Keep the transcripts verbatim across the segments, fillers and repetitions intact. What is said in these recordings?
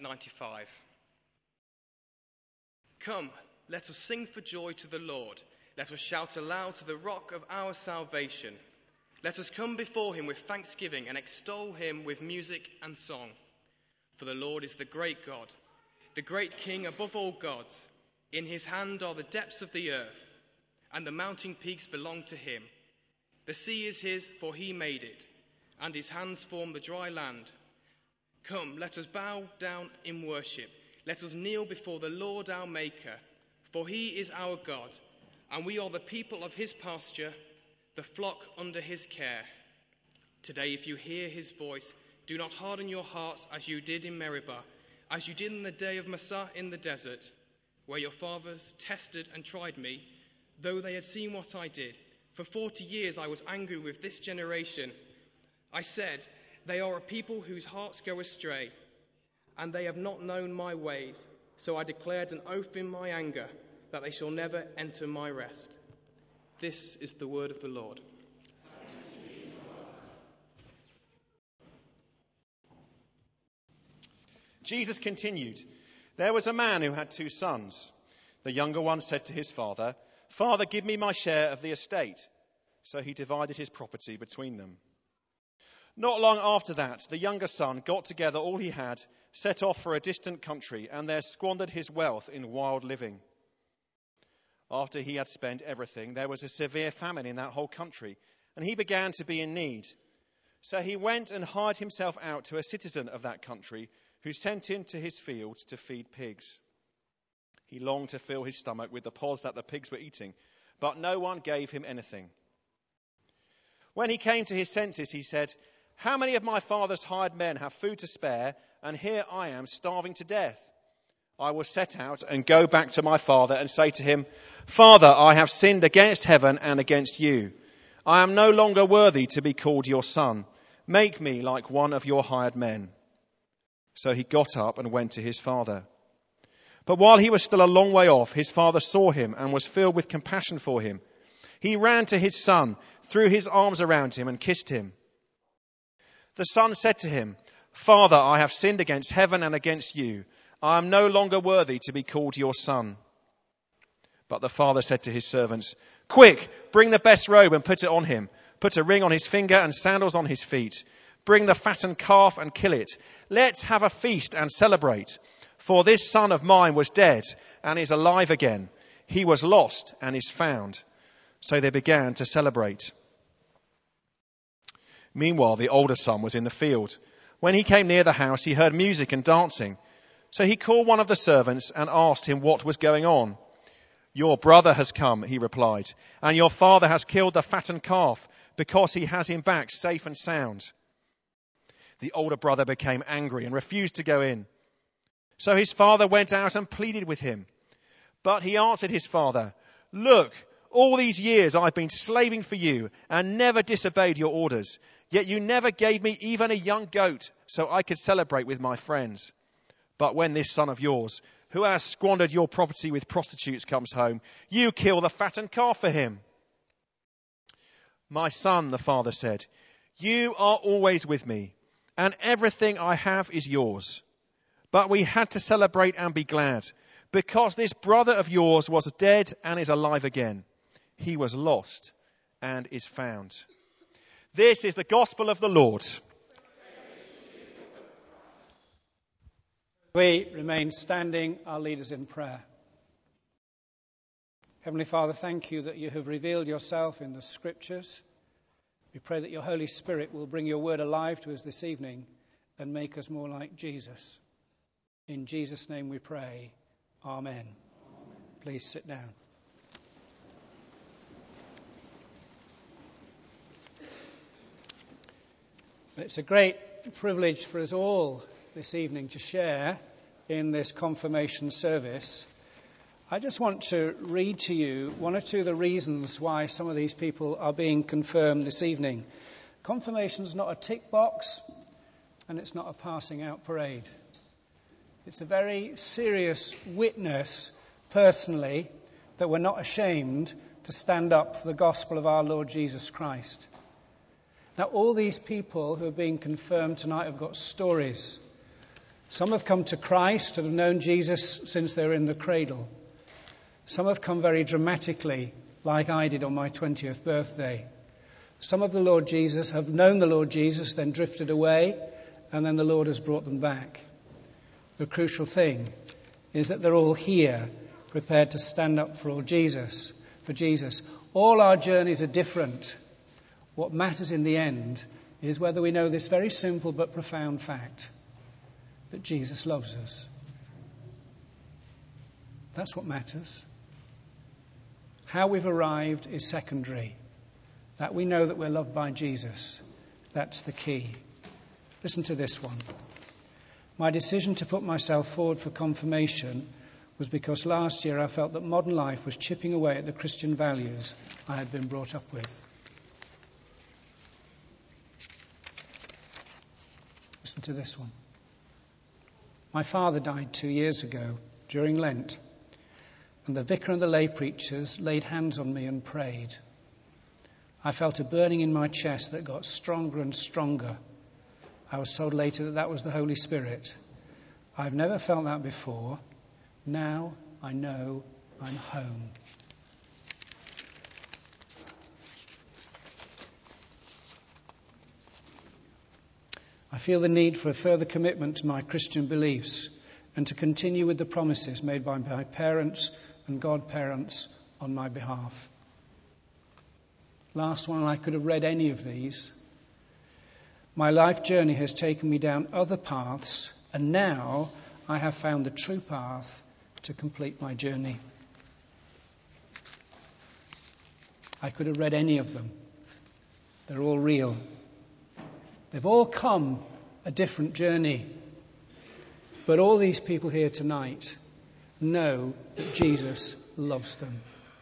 ninety-five. Come, let us sing for joy to the Lord. Let us shout aloud to the rock of our salvation. Let us come before him with thanksgiving and extol him with music and song. For the Lord is the great God, the great King above all gods. In his hand are the depths of the earth, and the mountain peaks belong to him. The sea is his, for he made it, and his hands form the dry land. Come, let us bow down in worship. Let us kneel before the Lord our Maker, for he is our God, and we are the people of his pasture, the flock under his care. Today, if you hear his voice, do not harden your hearts as you did in Meribah, as you did in the day of Massah in the desert, where your fathers tested and tried me, though they had seen what I did. For forty years I was angry with this generation. I said, they are a people whose hearts go astray, and they have not known my ways. So I declared an oath in my anger, that they shall never enter my rest. This is the word of the Lord. Jesus continued, there was a man who had two sons. The younger one said to his father, Father, give me my share of the estate. So he divided his property between them. Not long after that, the younger son got together all he had, set off for a distant country, and there squandered his wealth in wild living. After he had spent everything, there was a severe famine in that whole country, and he began to be in need. So he went and hired himself out to a citizen of that country, who sent him to his fields to feed pigs. He longed to fill his stomach with the pods that the pigs were eating, but no one gave him anything. When he came to his senses, he said, How many of my father's hired men have food to spare, and here I am starving to death? I will set out and go back to my father and say to him, Father, I have sinned against heaven and against you. I am no longer worthy to be called your son. Make me like one of your hired men. So he got up and went to his father. But while he was still a long way off, his father saw him and was filled with compassion for him. He ran to his son, threw his arms around him and kissed him. The son said to him, Father, I have sinned against heaven and against you. I am no longer worthy to be called your son. But the father said to his servants, Quick, bring the best robe and put it on him. Put a ring on his finger and sandals on his feet. Bring the fattened calf and kill it. Let's have a feast and celebrate. For this son of mine was dead and is alive again. He was lost and is found. So they began to celebrate. Meanwhile, the older son was in the field. When he came near the house, he heard music and dancing. So he called one of the servants and asked him what was going on. Your brother has come, he replied, and your father has killed the fattened calf because he has him back safe and sound. The older brother became angry and refused to go in. So his father went out and pleaded with him. But he answered his father, Look, all these years I've been slaving for you and never disobeyed your orders. Yet you never gave me even a young goat so I could celebrate with my friends. But when this son of yours, who has squandered your property with prostitutes, comes home, you kill the fattened calf for him. My son, the father said, you are always with me, and everything I have is yours. But we had to celebrate and be glad, because this brother of yours was dead and is alive again. He was lost and is found. This is the gospel of the Lord. We remain standing, our leaders in prayer. Heavenly Father, thank you that you have revealed yourself in the Scriptures. We pray that your Holy Spirit will bring your word alive to us this evening and make us more like Jesus. In Jesus' name we pray. Amen. Amen. Please sit down. It's a great privilege for us all this evening to share in this confirmation service. I just want to read to you one or two of the reasons why some of these people are being confirmed this evening. Confirmation is not a tick box, and it's not a passing out parade. It's a very serious witness, personally, that we're not ashamed to stand up for the gospel of our Lord Jesus Christ. Now, all these people who are being confirmed tonight have got stories. Some have come to Christ and have known Jesus since they were in the cradle. Some have come very dramatically, like I did on my twentieth birthday. Some of the Lord Jesus have known the Lord Jesus, then drifted away, and then the Lord has brought them back. The crucial thing is that they're all here, prepared to stand up for all Jesus, for Jesus. All our journeys are different. What matters in the end is whether we know this very simple but profound fact, that Jesus loves us. That's what matters. How we've arrived is secondary. That we know that we're loved by Jesus, that's the key. Listen to this one. My decision to put myself forward for confirmation was because last year I felt that modern life was chipping away at the Christian values I had been brought up with. Listen to this one. My father died two years ago during Lent, and the vicar and the lay preachers laid hands on me and prayed. I felt a burning in my chest that got stronger and stronger. I was told later that that was the Holy Spirit. I've never felt that before. Now I know I'm home. I feel the need for a further commitment to my Christian beliefs and to continue with the promises made by my parents and godparents on my behalf. Last one, I could have read any of these. My life journey has taken me down other paths, and now I have found the true path to complete my journey. I could have read any of them. They're all real. They've all come a different journey. But all these people here tonight know that Jesus loves them.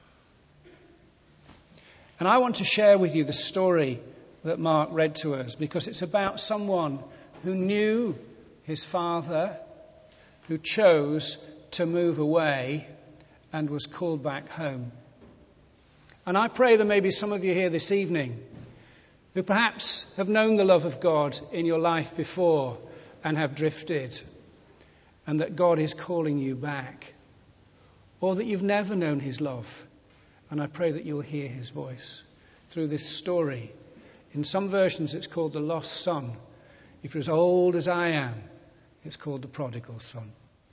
And I want to share with you the story that Mark read to us, because it's about someone who knew his father, who chose to move away and was called back home. And I pray there may be some of you here this evening who perhaps have known the love of God in your life before and have drifted, and that God is calling you back, or that you've never known his love. And I pray that you'll hear his voice through this story. In some versions it's called the lost son. If you're as old as I am, it's called the prodigal son.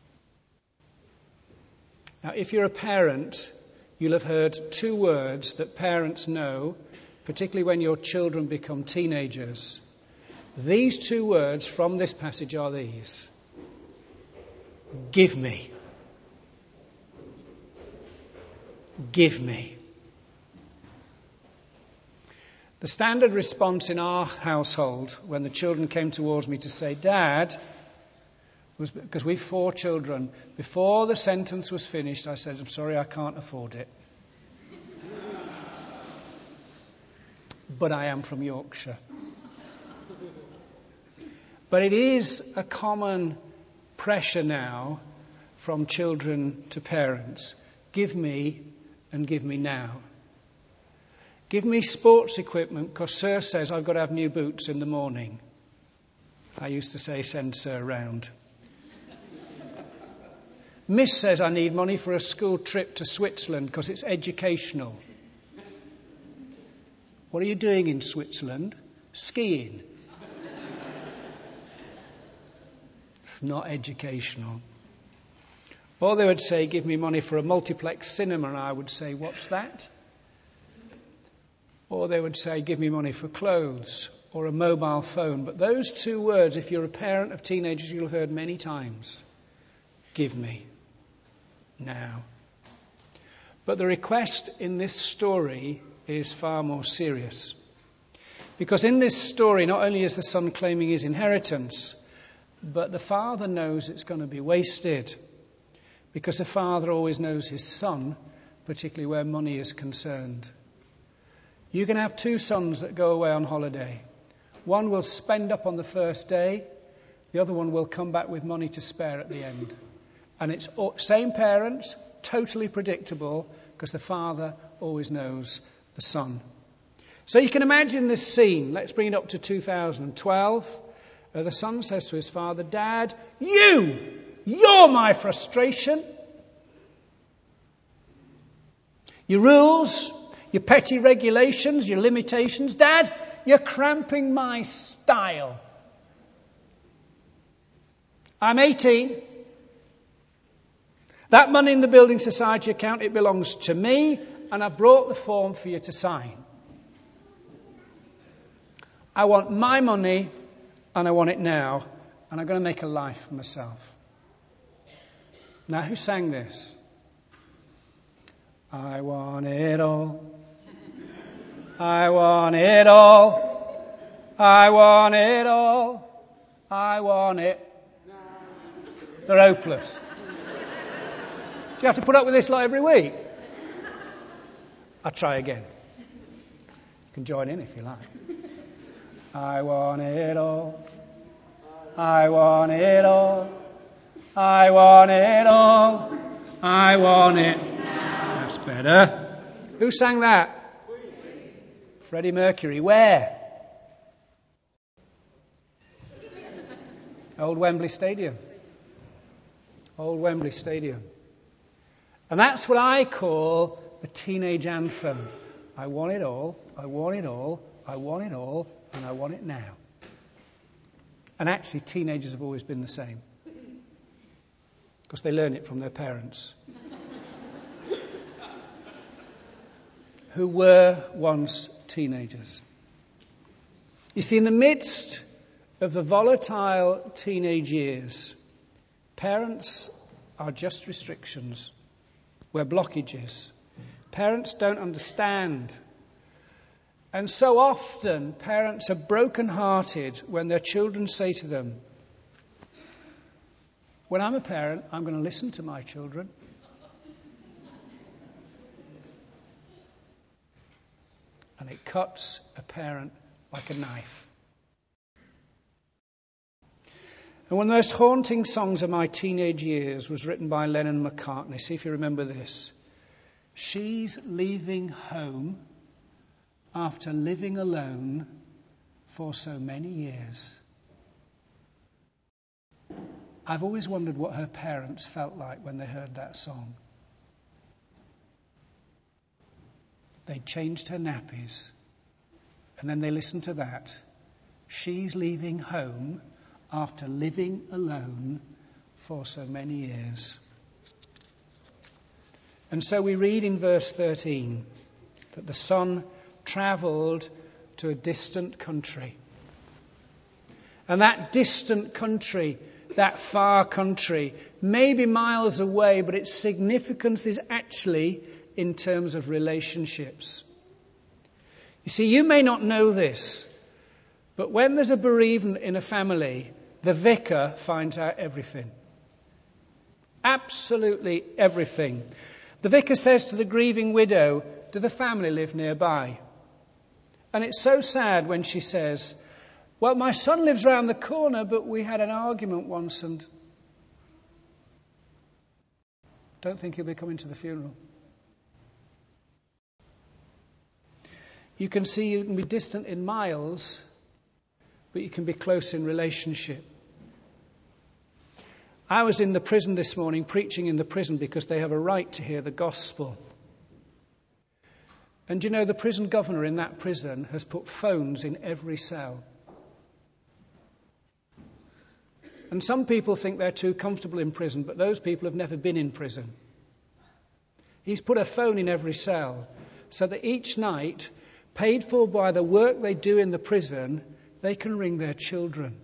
Now, if you're a parent, you'll have heard two words that parents know, particularly when your children become teenagers. These two words from this passage are these: give me. Give me. The standard response in our household when the children came towards me to say, Dad, was because we've four children. Before the sentence was finished, I said, I'm sorry, I can't afford it. But I am from Yorkshire. But it is a common pressure now from children to parents. Give me, and give me now. Give me sports equipment because Sir says I've got to have new boots in the morning. I used to say, send Sir round. Miss says I need money for a school trip to Switzerland because it's educational. What are you doing in Switzerland? Skiing. It's not educational. Or they would say, give me money for a multiplex cinema, and I would say, what's that? Or they would say, give me money for clothes or a mobile phone. But those two words, if you're a parent of teenagers, you'll have heard many times. Give me now. But the request in this story is far more serious. Because in this story, not only is the son claiming his inheritance, but the father knows it's going to be wasted. Because the father always knows his son, particularly where money is concerned. You can have two sons that go away on holiday. One will spend up on the first day. The other one will come back with money to spare at the end. And it's same parents, totally predictable, because the father always knows the son. So you can imagine this scene. Let's bring it up to two thousand twelve. Uh, the son says to his father, Dad, you, you're my frustration. Your rules, your petty regulations, your limitations. Dad, you're cramping my style. I'm eighteen. That money in the building society account, it belongs to me, and I brought the form for you to sign. I want my money, and I want it now, and I'm going to make a life for myself. Now, who sang this? I want it all. I want it all. I want it all. I want it. They're hopeless. Do you have to put up with this lot every week? I'll try again. You can join in if you like. I want it all. I want it all. I want it all. I want it. That's better. Who sang that? Freddie Mercury. Where? Old Wembley Stadium. Old Wembley Stadium. And that's what I call the teenage anthem. I want it all, I want it all, I want it all, and I want it now. And actually, teenagers have always been the same. Because they learn it from their parents. Who were once teenagers. You see, in the midst of the volatile teenage years, parents are just restrictions. We're blockages. Parents don't understand. And so often, parents are broken-hearted when their children say to them, when I'm a parent, I'm going to listen to my children. And it cuts a parent like a knife. And one of the most haunting songs of my teenage years was written by Lennon McCartney. See if you remember this. She's leaving home after living alone for so many years. I've always wondered what her parents felt like when they heard that song. They changed her nappies, and then they listened to that. She's leaving home after living alone for so many years. And so we read in verse thirteen that the son travelled to a distant country. And that distant country, that far country, may be miles away, but its significance is actually in terms of relationships. You see, you may not know this, but when there's a bereavement in a family, the vicar finds out everything. Absolutely everything. The vicar says to the grieving widow, do the family live nearby? And it's so sad when she says, well, my son lives round the corner, but we had an argument once and don't think he'll be coming to the funeral. You can see you can be distant in miles, but you can be close in relationship. I was in the prison this morning, preaching in the prison because they have a right to hear the gospel. And you know, the prison governor in that prison has put phones in every cell. And some people think they're too comfortable in prison, but those people have never been in prison. He's put a phone in every cell so that each night, paid for by the work they do in the prison, they can ring their children.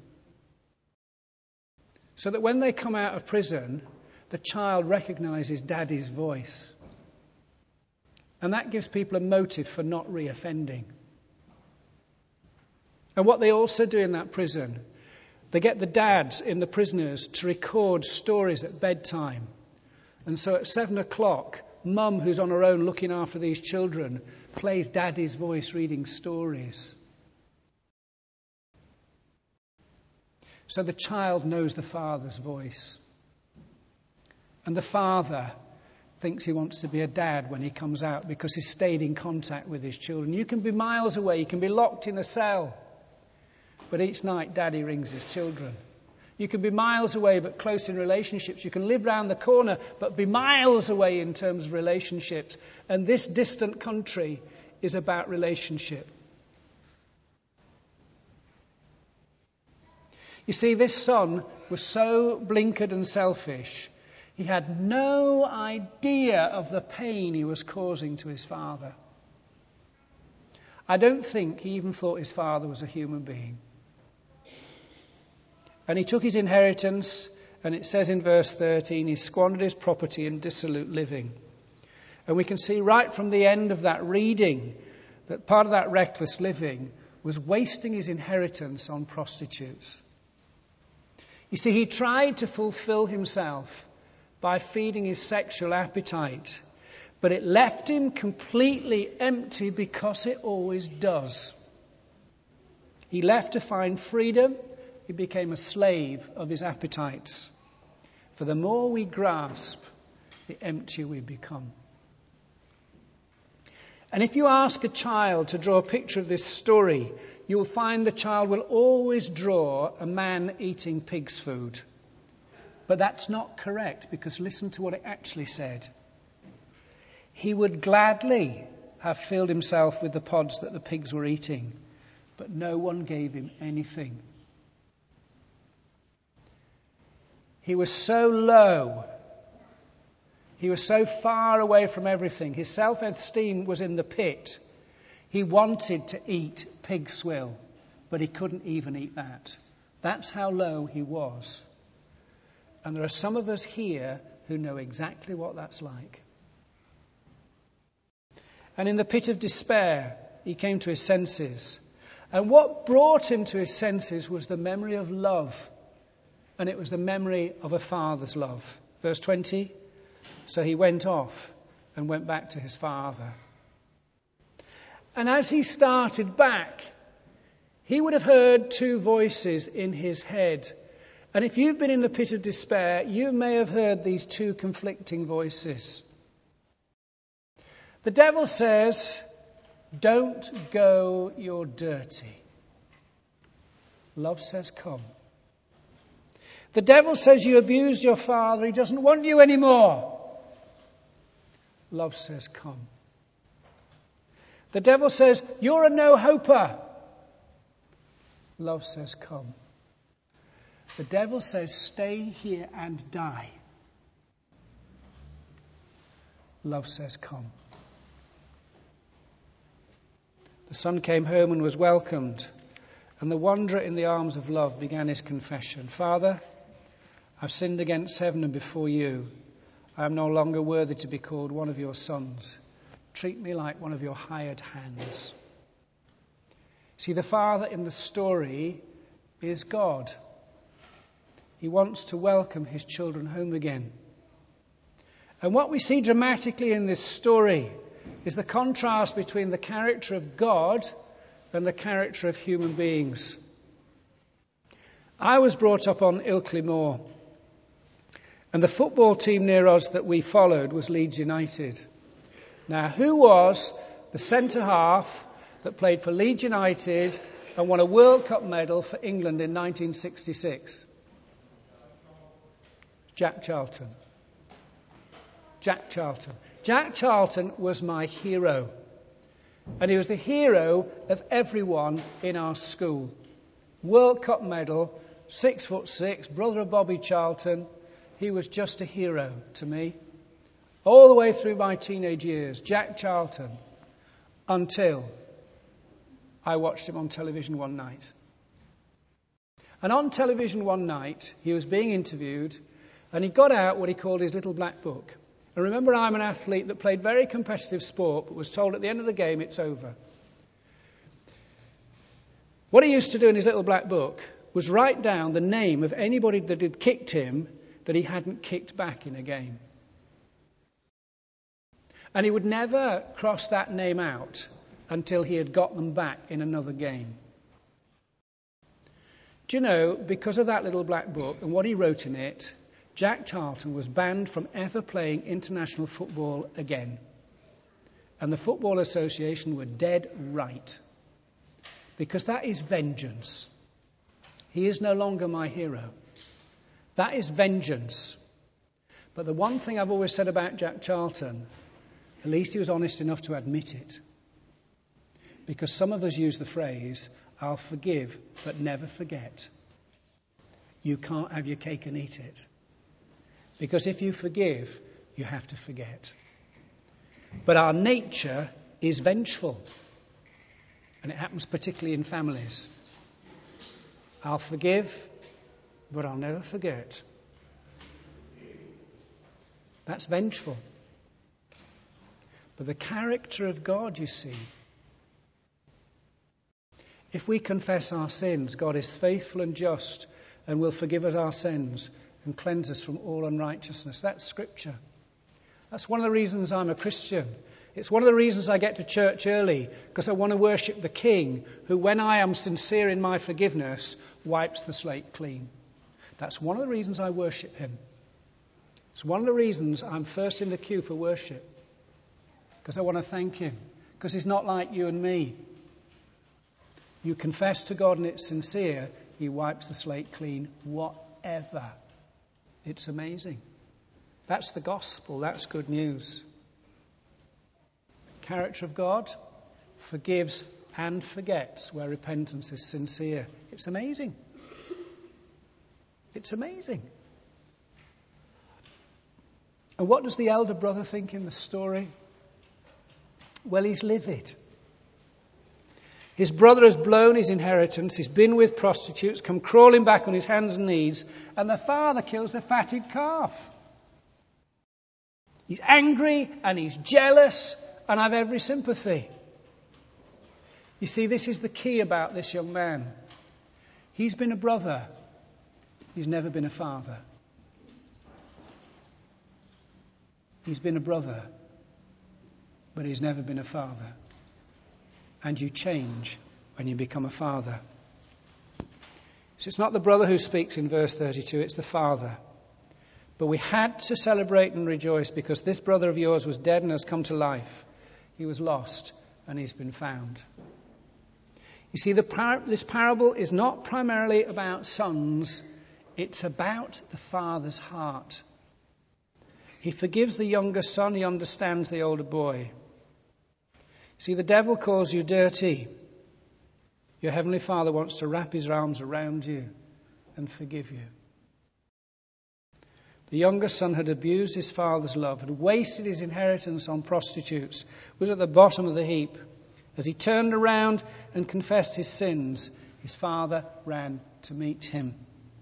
So that when they come out of prison, the child recognises daddy's voice. And that gives people a motive for not re-offending. And what they also do in that prison, they get the dads in the prisoners to record stories at bedtime. And so at seven o'clock, Mum, who's on her own looking after these children, plays daddy's voice reading stories. So the child knows the father's voice. And the father thinks he wants to be a dad when he comes out because he's stayed in contact with his children. You can be miles away, you can be locked in a cell, but each night Daddy rings his children. You can be miles away but close in relationships. You can live round the corner but be miles away in terms of relationships. And this distant country is about relationship. You see, this son was so blinkered and selfish, he had no idea of the pain he was causing to his father. I don't think he even thought his father was a human being. And he took his inheritance, and it says in verse thirteen, he squandered his property in dissolute living. And we can see right from the end of that reading that part of that reckless living was wasting his inheritance on prostitutes. You see, he tried to fulfill himself by feeding his sexual appetite, but it left him completely empty because it always does. He left to find freedom. He became a slave of his appetites. For the more we grasp, the emptier we become. And if you ask a child to draw a picture of this story, you will find the child will always draw a man eating pig's food. But that's not correct, because listen to what it actually said. He would gladly have filled himself with the pods that the pigs were eating, but no one gave him anything. He was so low. He was so far away from everything. His self-esteem was in the pit. He wanted to eat pig swill, but he couldn't even eat that. That's how low he was. And there are some of us here who know exactly what that's like. And in the pit of despair, he came to his senses. And what brought him to his senses was the memory of love. And it was the memory of a father's love. Verse twenty, so he went off and went back to his father. And as he started back, he would have heard two voices in his head. And if you've been in the pit of despair, you may have heard these two conflicting voices. The devil says, don't go, you're dirty. Love says, come. The devil says you abused your father, he doesn't want you anymore. Love says, come. The devil says, you're a no-hoper. Love says, come. The devil says, stay here and die. Love says, come. The son came home and was welcomed, and the wanderer in the arms of love began his confession. Father, I've sinned against heaven and before you. I am no longer worthy to be called one of your sons. Treat me like one of your hired hands. See, the father in the story is God. He wants to welcome his children home again. And what we see dramatically in this story is the contrast between the character of God and the character of human beings. I was brought up on Ilkley Moor, and the football team near us that we followed was Leeds United. Now, who was the centre-half that played for Leeds United and won a World Cup medal for England in nineteen sixty-six? Jack Charlton. Jack Charlton. Jack Charlton was my hero. And he was the hero of everyone in our school. World Cup medal, six foot six, brother of Bobby Charlton. He was just a hero to me. All the way through my teenage years, Jack Charlton, until I watched him on television one night. And on television one night, he was being interviewed, and he got out what he called his little black book. And remember, I'm an athlete that played very competitive sport, but was told at the end of the game, it's over. What he used to do in his little black book was write down the name of anybody that had kicked him that he hadn't kicked back in a game. And he would never cross that name out until he had got them back in another game. Do you know, because of that little black book and what he wrote in it, Jack Charlton was banned from ever playing international football again. And the Football Association were dead right. Because that is vengeance. He is no longer my hero. That is vengeance. But the one thing I've always said about Jack Charlton, at least he was honest enough to admit it. Because some of us use the phrase, I'll forgive but never forget. You can't have your cake and eat it. Because if you forgive, you have to forget. But our nature is vengeful. And it happens particularly in families. I'll forgive, but I'll never forget. That's vengeful. But the character of God, you see, if we confess our sins, God is faithful and just and will forgive us our sins and cleanse us from all unrighteousness. That's Scripture. That's one of the reasons I'm a Christian. It's one of the reasons I get to church early, because I want to worship the King who, when I am sincere in my forgiveness, wipes the slate clean. That's one of the reasons I worship him. It's one of the reasons I'm first in the queue for worship, because I want to thank him, because he's not like you and me. You confess to God and it's sincere, he wipes the slate clean, whatever. It's amazing. That's the gospel. That's good news. Character of God forgives and forgets where repentance is sincere. It's amazing. It's amazing. And what does the elder brother think in the story? Well, he's livid. His brother has blown his inheritance, he's been with prostitutes, come crawling back on his hands and knees, and the father kills the fatted calf. He's angry and he's jealous, and I've every sympathy. You see, this is the key about this young man. He's been a brother. He's never been a father. He's been a brother, but he's never been a father. And you change when you become a father. So it's not the brother who speaks in verse thirty-two, it's the father. But we had to celebrate and rejoice because this brother of yours was dead and has come to life. He was lost and he's been found. You see, the par- this parable is not primarily about sons. It's about the father's heart. He forgives the younger son. He understands the older boy. See, the devil calls you dirty. Your heavenly Father wants to wrap his arms around you and forgive you. The younger son had abused his father's love, had wasted his inheritance on prostitutes, was at the bottom of the heap. As he turned around and confessed his sins, his father ran to meet him.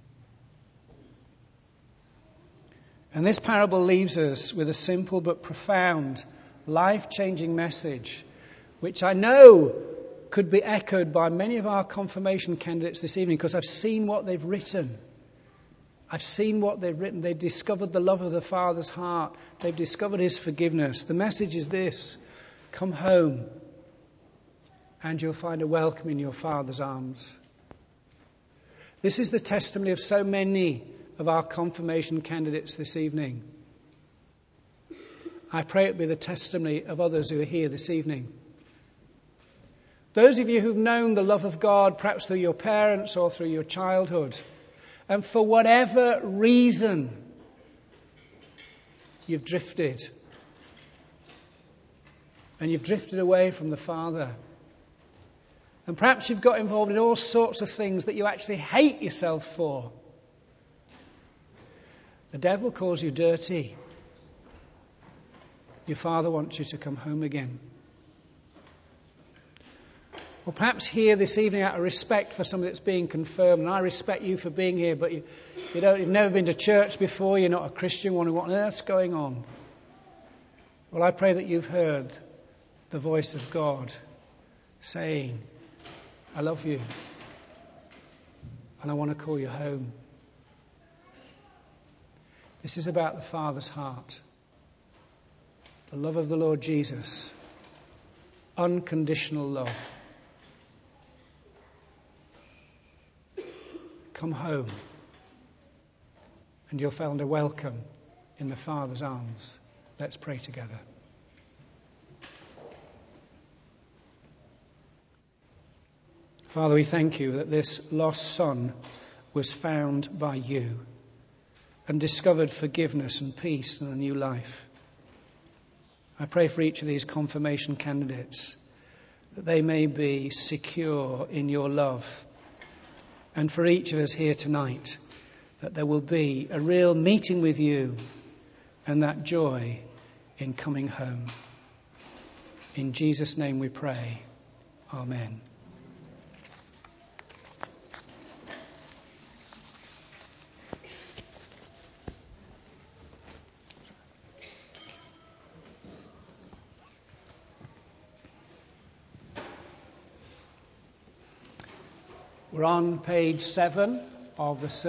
And this parable leaves us with a simple but profound, life-changing message, which I know could be echoed by many of our confirmation candidates this evening, because I've seen what they've written. I've seen what they've written. They've discovered the love of the Father's heart. They've discovered his forgiveness. The message is this: come home and you'll find a welcome in your Father's arms. This is the testimony of so many of our confirmation candidates this evening. I pray it be the testimony of others who are here this evening. Those of you who've known the love of God, perhaps through your parents or through your childhood, and for whatever reason you've drifted, and you've drifted away from the Father, and perhaps you've got involved in all sorts of things that you actually hate yourself for. The devil calls you dirty. Your Father wants you to come home again. Or perhaps here this evening, out of respect for somebody that's being confirmed, and I respect you for being here, but you, you don't, you've never been to church before, you're not a Christian, wondering what on earth's going on. Well, I pray that you've heard the voice of God saying, I love you, and I want to call you home. This is about the Father's heart. The love of the Lord Jesus. Unconditional love. Come home and you'll find a welcome in the Father's arms. Let's pray together. Father, we thank you that this lost son was found by you and discovered forgiveness and peace and a new life. I pray for each of these confirmation candidates that they may be secure in your love. And for each of us here tonight, that there will be a real meeting with you and that joy in coming home. In Jesus' name we pray. Amen. We're on page seven of the